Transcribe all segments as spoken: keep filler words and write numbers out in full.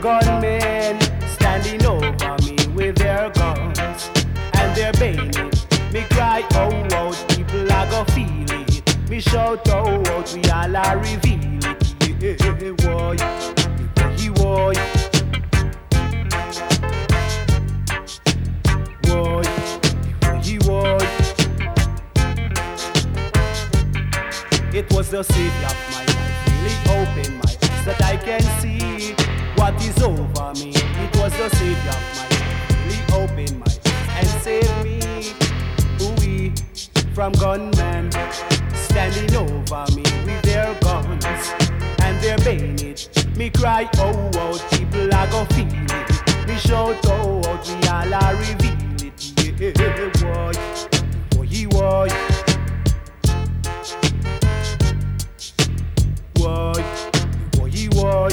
gunmen standing over me with their guns and their bayonet. Me cry, oh, oh, people are gonna feel it. Me shout, oh, oh, we all are reveal it. Yeah, boy, boy, boy, boy, boy. It was the savior of my life, really opened my eyes that I can see what is over me. It was the savior of my life, really opened my eyes and saved me. Ooh-wee, from gunmen standing over me with their guns and their bayonet. Me cry, oh, oh, people are gonna feel it. Me shout, oh, oh, we all are reveal it. Yeah, boy, boy, boy. Boy, boy, boy.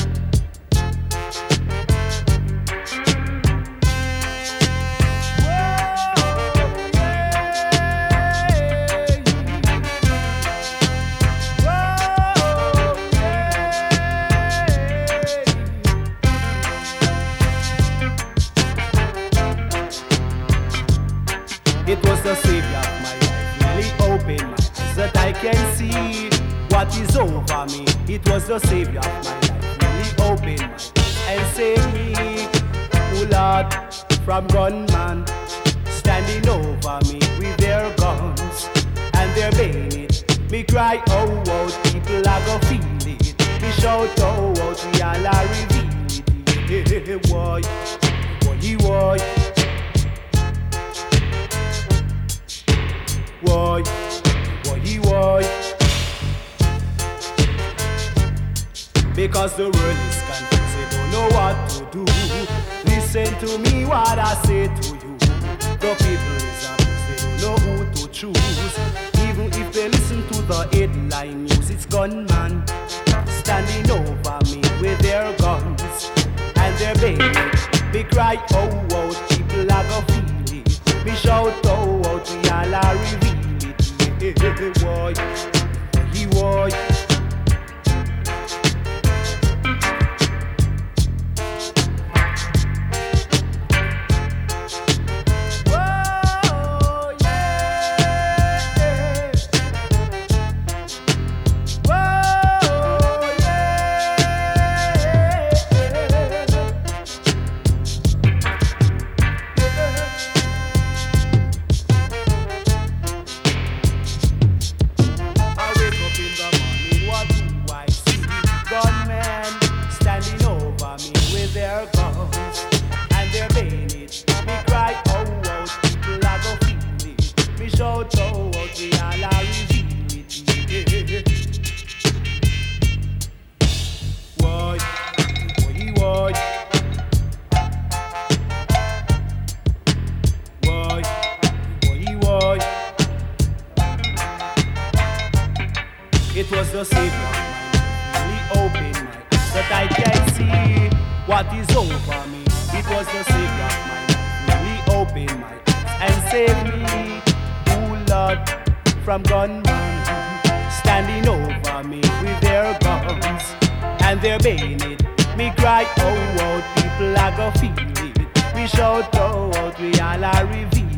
It was the savior of my life, really opened my eyes that I can see what is over me. It was the savior of my life, really opened my eyes and saved me. Oh Lord, from gunmen standing over me with their guns and their bayonet. Me cry, oh, oh, people are gonna feel it. Me shout, oh, oh, we all are reveal it. Yeah, boy, boy, boy. Boy, boy, boy. Because the world is confused, they don't know what to do. Listen to me what I say to you. The people is abused, they don't know who to choose. Even if they listen to the headline news, it's gunmen standing over me with their guns and their bayonet. They cry, oh, oh, people are gonna feel it. Me shout, oh, oh, we all are reveal it. Yeah, boy, boy, boy. It was the savior of my life, really opened my eyes that I can see what is over me. It was the savior of my life, really opened my eyes and saved me. Oh Lord, from gunmen standing over me with their guns and their bayonet. Me cry, oh, oh, people are gonna feel it. We shout, oh, oh, we all are revealed.